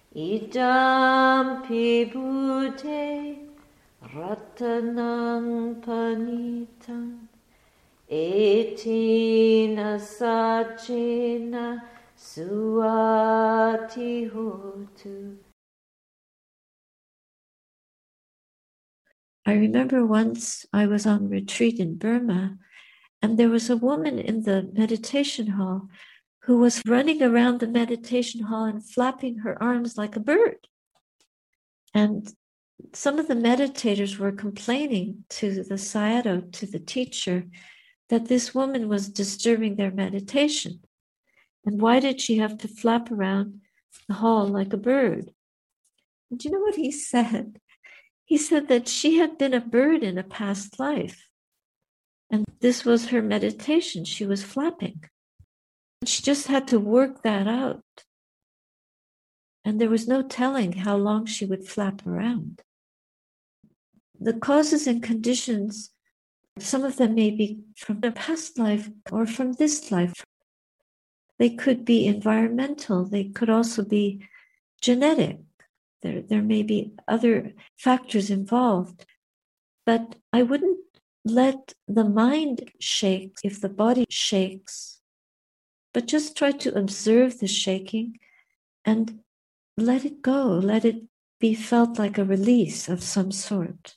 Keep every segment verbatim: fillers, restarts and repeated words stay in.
idam pibute ratanam panitam etina sachena suati hotu. I remember once I was on retreat in Burma, and there was a woman in the meditation hall who was running around the meditation hall and flapping her arms like a bird. And some of the meditators were complaining to the Sayadaw, to the teacher, that this woman was disturbing their meditation. And why did she have to flap around the hall like a bird? And do you know what he said? He said that she had been a bird in a past life. And this was her meditation. She was flapping. She just had to work that out. And there was no telling how long she would flap around. The causes and conditions, some of them may be from a past life or from this life. They could be environmental. They could also be genetic. There, there may be other factors involved. But I wouldn't let the mind shake if the body shakes, but just try to observe the shaking and let it go. Let it be felt like a release of some sort.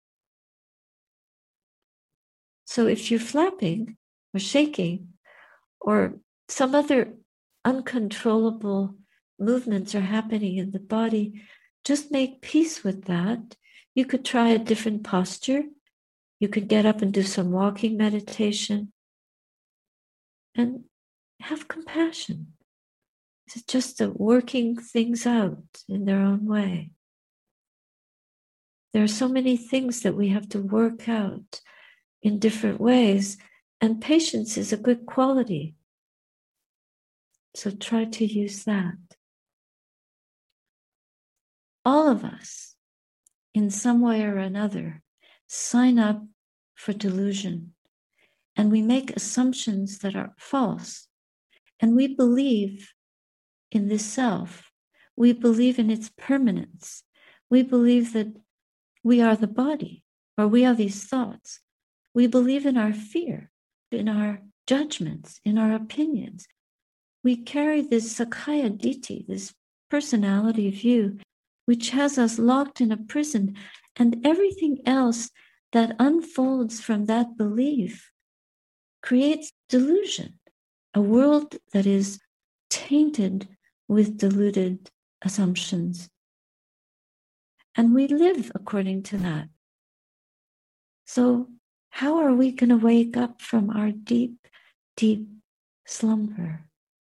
So if you're flapping or shaking or some other uncontrollable movements are happening in the body, just make peace with that. You could try a different posture. You could get up and do some walking meditation and have compassion. It's just a working things out in their own way. There are so many things that we have to work out in different ways, and patience is a good quality. So try to use that. All of us, in some way or another, sign up for delusion, and we make assumptions that are false, and we believe in this self. We believe in its permanence. We believe that we are the body, or we are these thoughts. We believe in our fear, in our judgments, in our opinions. We carry this Sakkaya Ditthi, this personality view, which has us locked in a prison, and everything else that unfolds from that belief creates delusion, a world that is tainted with deluded assumptions. And we live according to that. So how are we going to wake up from our deep, deep slumber?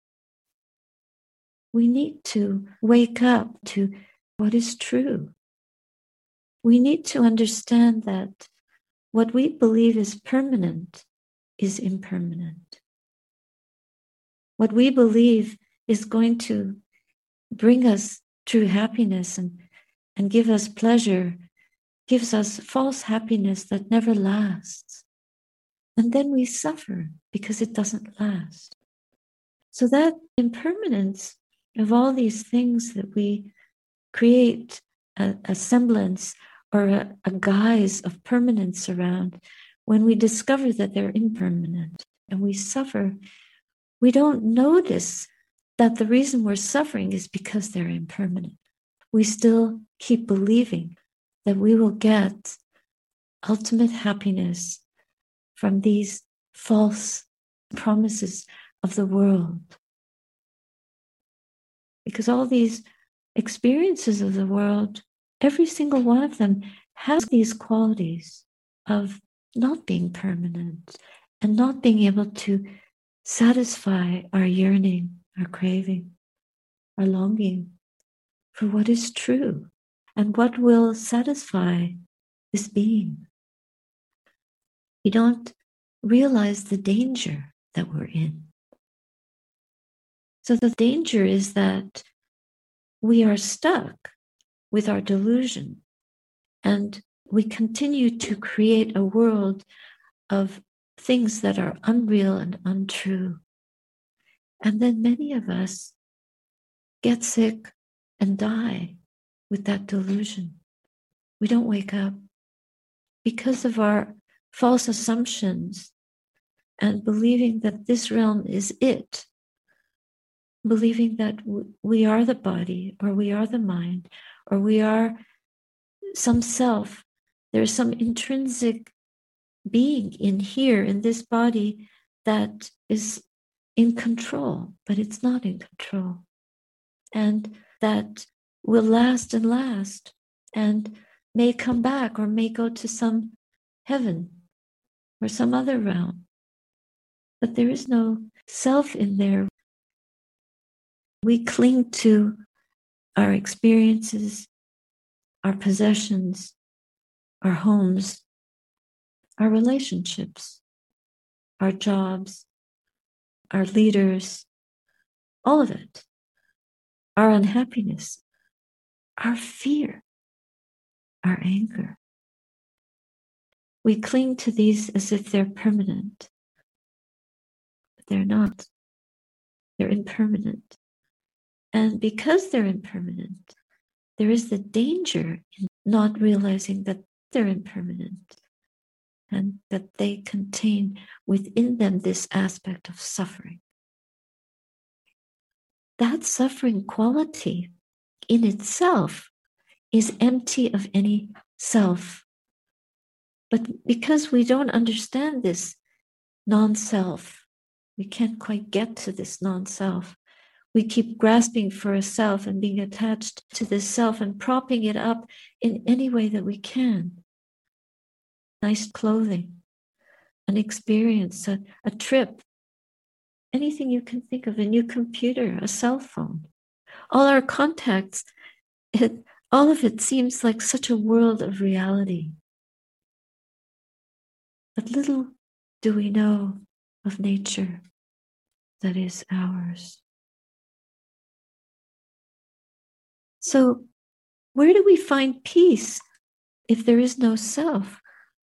We need to wake up to what is true. We need to understand that what we believe is permanent is impermanent. What we believe is going to bring us true happiness and, and give us pleasure gives us false happiness that never lasts. And then we suffer because it doesn't last. So that impermanence of all these things that we create a, a semblance or a, a guise of permanence around, when we discover that they're impermanent and we suffer, we don't notice that the reason we're suffering is because they're impermanent. We still keep believing that we will get ultimate happiness from these false promises of the world. Because all these experiences of the world, every single one of them has these qualities of not being permanent and not being able to satisfy our yearning, our craving, our longing for what is true and what will satisfy this being. We don't realize the danger that we're in. So the danger is that we are stuck with our delusion and we continue to create a world of things that are unreal and untrue. And then many of us get sick and die with that delusion. We don't wake up because of our false assumptions and believing that this realm is it, believing that we are the body, or we are the mind, or we are some self. There's some intrinsic being in here, in this body, that is in control, but it's not in control. And that will last and last, and may come back, or may go to some heaven or some other realm. But there is no self in there. We cling to our experiences, our possessions, our homes, our relationships, our jobs, our leaders, all of it, our unhappiness, our fear, our anger. We cling to these as if they're permanent, but they're not. They're impermanent. And because they're impermanent, there is the danger in not realizing that they're impermanent and that they contain within them this aspect of suffering. That suffering quality in itself is empty of any self. But because we don't understand this non-self, we can't quite get to this non-self. We keep grasping for a self and being attached to this self and propping it up in any way that we can. Nice clothing, an experience, a, a trip, anything you can think of, a new computer, a cell phone. All our contacts, it, all of it seems like such a world of reality. But little do we know of nature that is ours. So, where do we find peace if there is no self?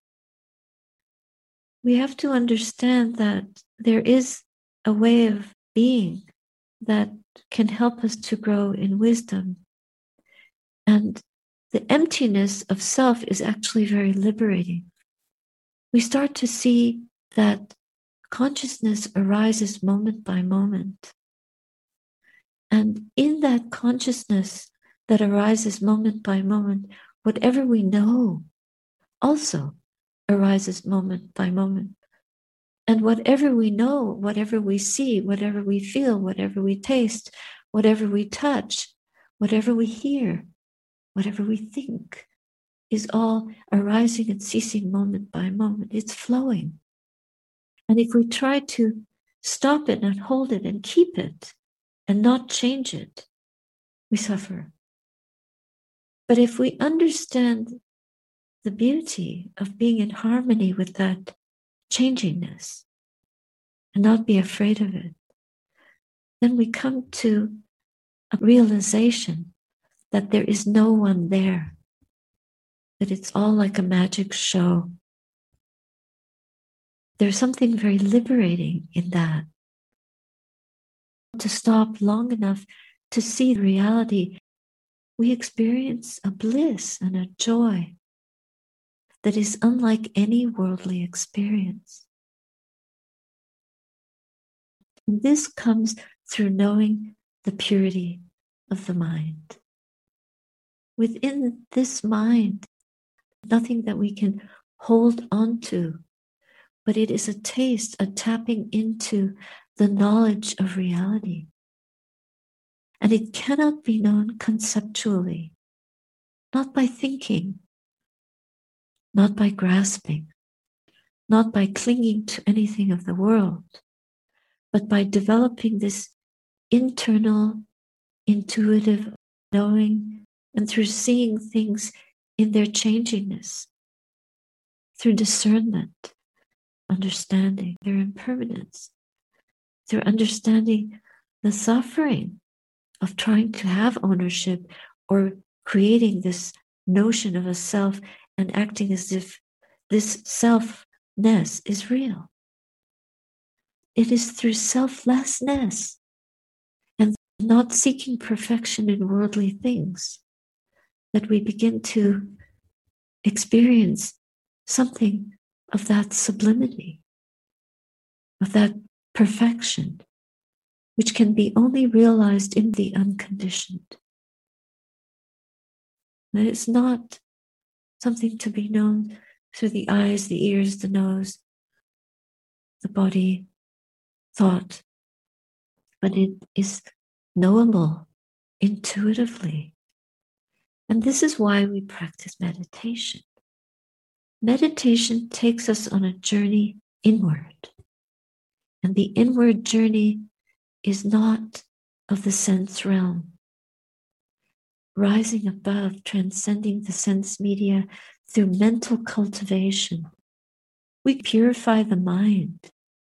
We have to understand that there is a way of being that can help us to grow in wisdom. And the emptiness of self is actually very liberating. We start to see that consciousness arises moment by moment. And in that consciousness that arises moment by moment, whatever we know also arises moment by moment. And whatever we know, whatever we see, whatever we feel, whatever we taste, whatever we touch, whatever we hear, whatever we think, is all arising and ceasing moment by moment. It's flowing. And if we try to stop it and hold it and keep it and not change it, we suffer. But if we understand the beauty of being in harmony with that changingness and not be afraid of it, then we come to a realization that there is no one there, that it's all like a magic show. There's something very liberating in that. To stop long enough to see reality, we experience a bliss and a joy that is unlike any worldly experience. And this comes through knowing the purity of the mind. Within this mind, nothing that we can hold on to, but it is a taste, a tapping into the knowledge of reality. And it cannot be known conceptually, not by thinking, not by grasping, not by clinging to anything of the world, but by developing this internal, intuitive knowing, and through seeing things in their changingness, through discernment, understanding their impermanence, through understanding the suffering of trying to have ownership or creating this notion of a self and acting as if this selfness is real. It is through selflessness and not seeking perfection in worldly things, that we begin to experience something of that sublimity, of that perfection, which can be only realized in the unconditioned. That it's not something to be known through the eyes, the ears, the nose, the body, thought, but it is knowable intuitively. And this is why we practice meditation. Meditation takes us on a journey inward. And the inward journey is not of the sense realm. Rising above, transcending the sense media through mental cultivation, we purify the mind.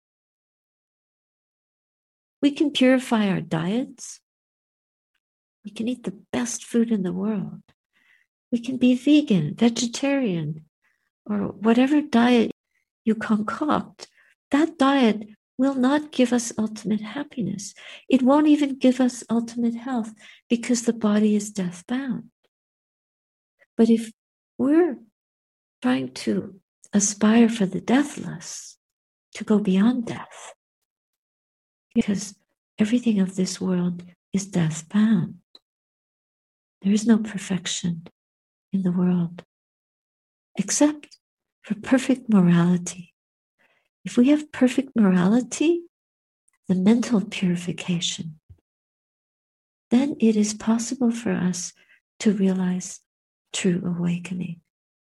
We can purify our diets. We can eat the best food in the world. We can be vegan, vegetarian, or whatever diet you concoct. That diet will not give us ultimate happiness. It won't even give us ultimate health because the body is death-bound. But if we're trying to aspire for the deathless, to go beyond death, because everything of this world is death-bound. There is no perfection in the world, except for perfect morality. If we have perfect morality, the mental purification, then it is possible for us to realize true awakening.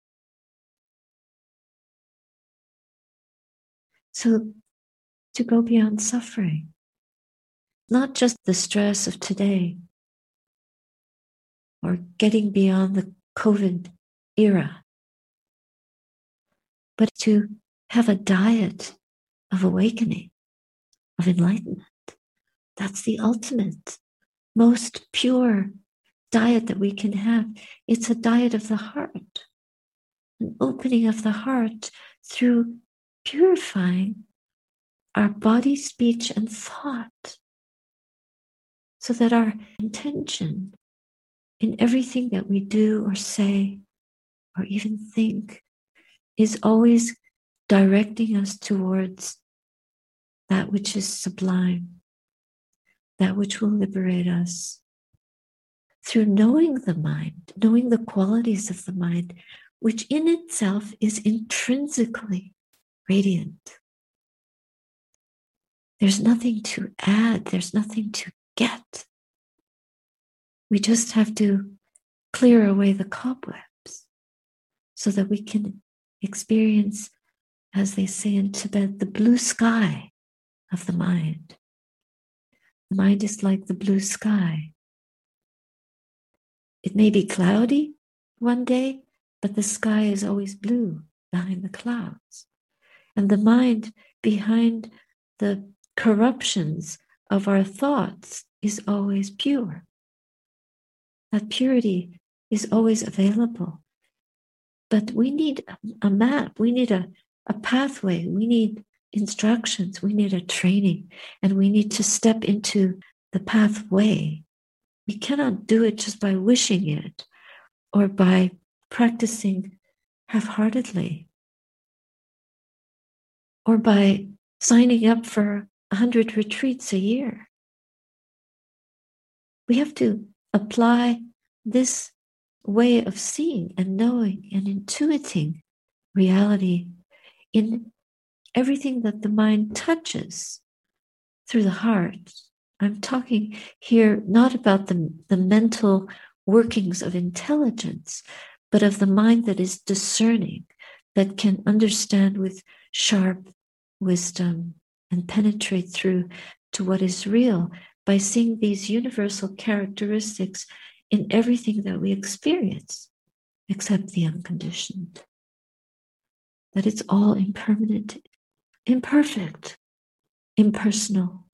So, to go beyond suffering, not just the stress of today or getting beyond the COVID era, but to have a diet of awakening, of enlightenment. That's the ultimate, most pure diet that we can have. It's a diet of the heart, an opening of the heart through purifying our body, speech, and thought, so that our intention in everything that we do or say or even think is always directing us towards that which is sublime, that which will liberate us. Through knowing the mind, knowing the qualities of the mind, which in itself is intrinsically radiant. There's nothing to add, there's nothing to get. We just have to clear away the cobwebs so that we can experience, as they say in Tibet, the blue sky of the mind. The mind is like the blue sky. It may be cloudy one day, but the sky is always blue behind the clouds. And the mind behind the corruptions of our thoughts is always pure. That purity is always available. But we need a map, we need a, a pathway, we need instructions, we need a training, and we need to step into the pathway. We cannot do it just by wishing it or by practicing half-heartedly or by signing up for a hundred retreats a year. We have to apply this way of seeing and knowing and intuiting reality in everything that the mind touches through the heart. I'm talking here not about the, the mental workings of intelligence, but of the mind that is discerning, that can understand with sharp wisdom and penetrate through to what is real by seeing these universal characteristics in everything that we experience, except the unconditioned. That it's all impermanent, imperfect, impersonal.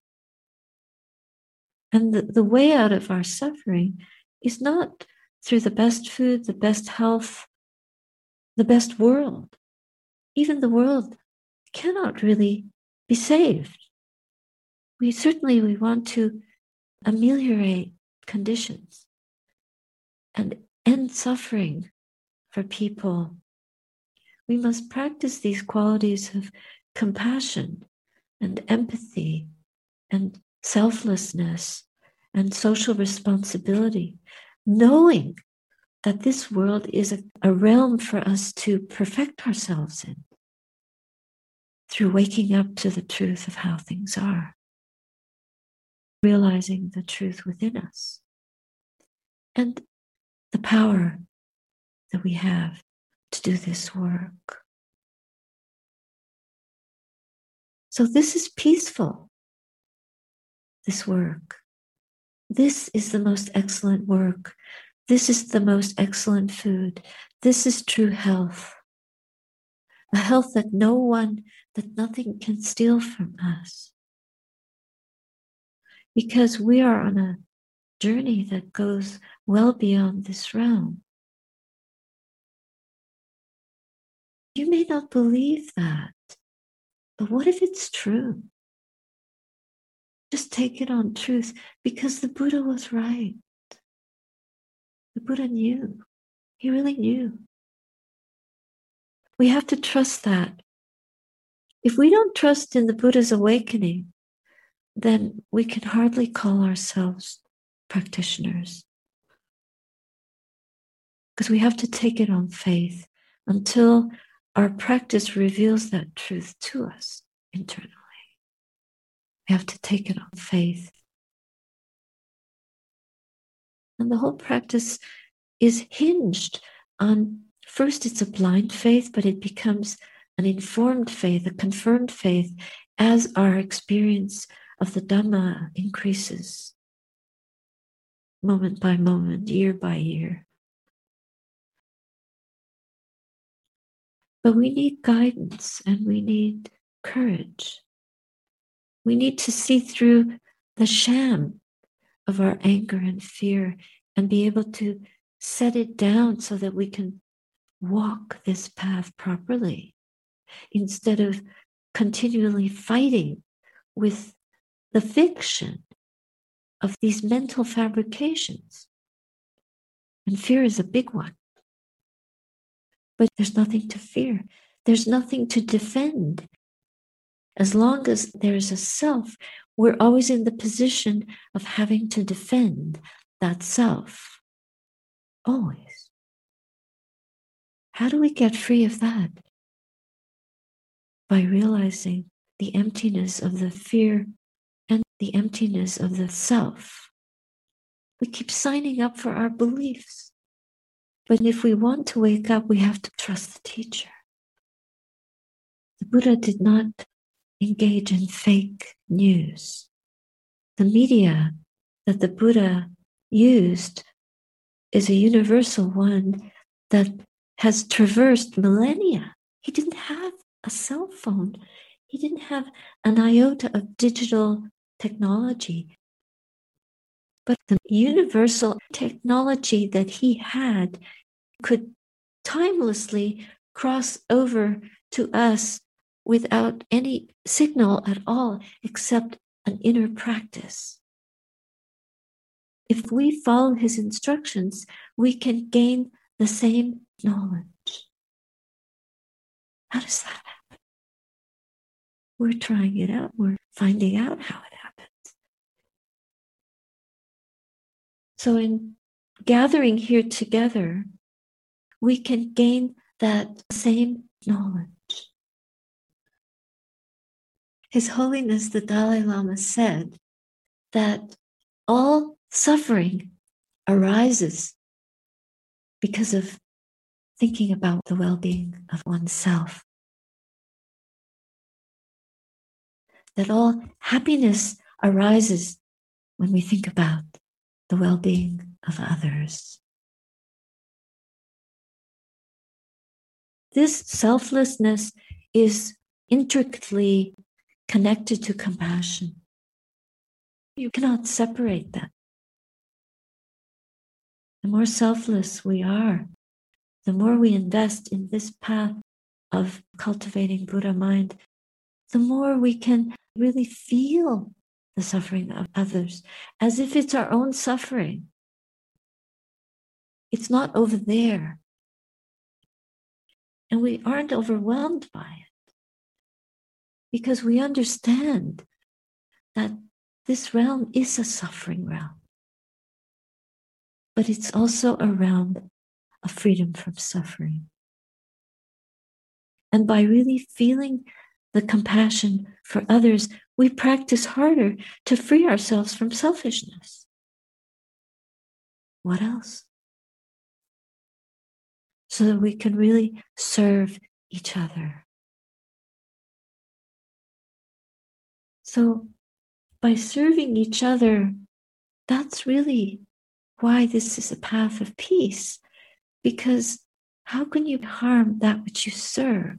And the, the way out of our suffering is not through the best food, the best health, the best world. Even the world cannot really be saved. We certainly we want to ameliorate conditions and end suffering for people. We must practice these qualities of compassion and empathy and selflessness and social responsibility, knowing that this world is a, a realm for us to perfect ourselves in through waking up to the truth of how things are, realizing the truth within us and the power that we have to do this work. So this is peaceful, this work. This is the most excellent work. This is the most excellent food. This is true health. A health that no one, that nothing can steal from us. Because we are on a journey that goes well beyond this realm. You may not believe that, but what if it's true? Just take it on truth, because the Buddha was right. The Buddha knew. He really knew. We have to trust that. If we don't trust in the Buddha's awakening, then we can hardly call ourselves practitioners. Because we have to take it on faith until our practice reveals that truth to us internally. We have to take it on faith. And the whole practice is hinged on, first it's a blind faith, but it becomes an informed faith, a confirmed faith, as our experience of the Dhamma increases, moment by moment, year by year. But we need guidance and we need courage. We need to see through the sham of our anger and fear and be able to set it down so that we can walk this path properly instead of continually fighting with the fiction of these mental fabrications. And fear is a big one. But there's nothing to fear. There's nothing to defend. As long as there's a self, we're always in the position of having to defend that self. Always. How do we get free of that? By realizing the emptiness of the fear and the emptiness of the self. We keep signing up for our beliefs. But if we want to wake up, we have to trust the teacher. The Buddha did not engage in fake news. The media that the Buddha used is a universal one that has traversed millennia. He didn't have a cell phone. He didn't have an iota of digital technology. But the universal technology that he had could timelessly cross over to us without any signal at all, except an inner practice. If we follow his instructions, we can gain the same knowledge. How does that happen? We're trying it out. We're finding out how it happens. So in gathering here together, we can gain that same knowledge. His Holiness the Dalai Lama said that all suffering arises because of thinking about the well-being of oneself. That all happiness arises when we think about the well-being of others. This selflessness is intricately connected to compassion. You cannot separate them. The more selfless we are, the more we invest in this path of cultivating Buddha mind, the more we can really feel the suffering of others as if it's our own suffering. It's not over there. And we aren't overwhelmed by it because we understand that this realm is a suffering realm, but it's also a realm of freedom from suffering. And by really feeling the compassion for others, we practice harder to free ourselves from selfishness. What else? So that we can really serve each other. So by serving each other, that's really why this is a path of peace. Because how can you harm that which you serve?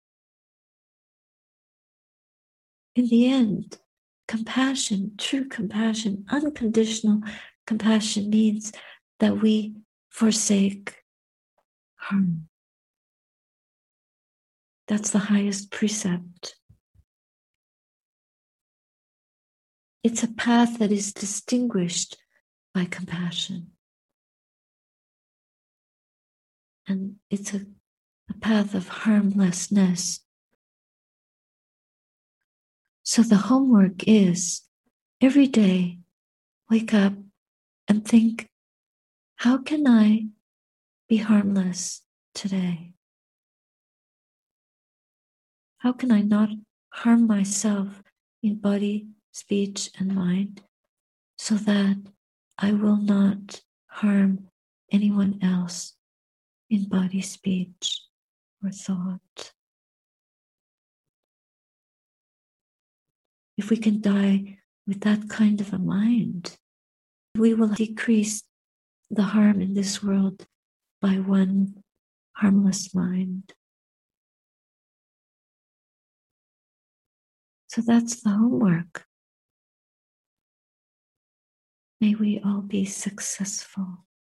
In the end, compassion, true compassion, unconditional compassion means that we forsake harm. That's the highest precept. It's a path that is distinguished by compassion. And it's a, a path of harmlessness. So the homework is every day, wake up and think, how can I be harmless today? How can I not harm myself in body, speech, and mind so that I will not harm anyone else in body, speech, or thought? If we can die with that kind of a mind, we will decrease the harm in this world by one harmless mind. So that's the homework. May we all be successful.